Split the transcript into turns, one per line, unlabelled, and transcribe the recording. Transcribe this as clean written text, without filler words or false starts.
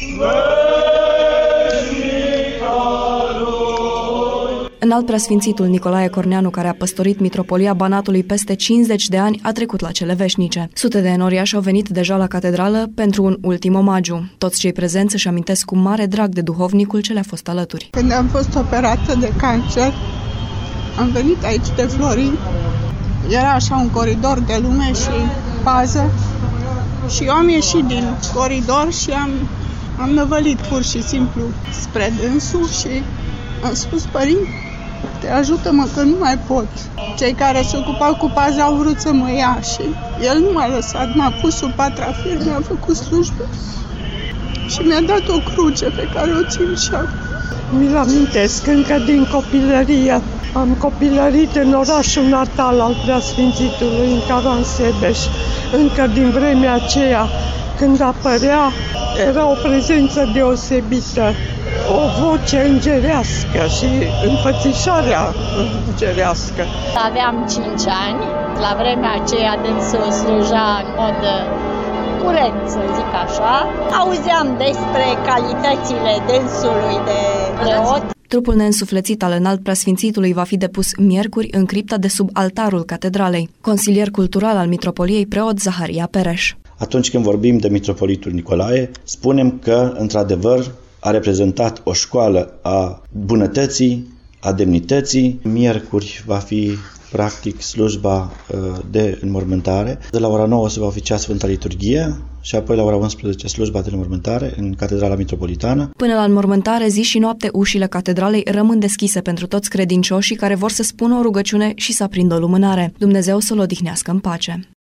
Înalt preasfințitul Nicolae Corneanu, care a păstorit mitropolia Banatului peste 50 de ani, a trecut la cele veșnice. Sute de enoriași au venit deja la catedrală pentru un ultim omagiu. Toți cei prezenți își amintesc cu mare drag de duhovnicul ce le-a fost alături.
Când am fost operată de cancer, am venit aici de Florin. Era așa un coridor de lume și pază. Și eu am ieșit din coridor și am năvălit pur și simplu spre dânsul și am spus: Părinte, te ajută-mă că nu mai pot. Cei care se ocupau cu paza au vrut să mă ia și el nu m-a lăsat, m-a pus sub patrafir, mi-a făcut slujbă și mi-a dat o cruce pe care o țin și acum.
Mi-l amintesc încă din copilărie. Am copilărit în orașul natal al preasfințitului, în Caransebeș. Încă din vremea aceea, când apărea, era o prezență deosebită, o voce îngerească și înfățișarea îngerească.
Aveam 5 ani, la vremea aceea dânsul sluja în mod curent, să zic așa. Auzeam despre calitățile dânsului de preot.
Trupul neînsuflețit al înalt preasfințitului va fi depus miercuri în cripta de sub altarul catedralei. Consilier cultural al mitropoliei, preot Zaharia Pereș.
Atunci când vorbim de mitropolitul Nicolae, spunem că, într-adevăr, a reprezentat o școală a bunătății, a demnității. Miercuri va fi practic slujba de înmormântare. De la ora 9 se va oficia Sfânta Liturghie și apoi la ora 11 slujba de înmormântare în Catedrala Mitropolitană.
Până la înmormântare, zi și noapte, ușile catedralei rămân deschise pentru toți credincioșii care vor să spună o rugăciune și să aprindă o lumânare. Dumnezeu să-l odihnească în pace.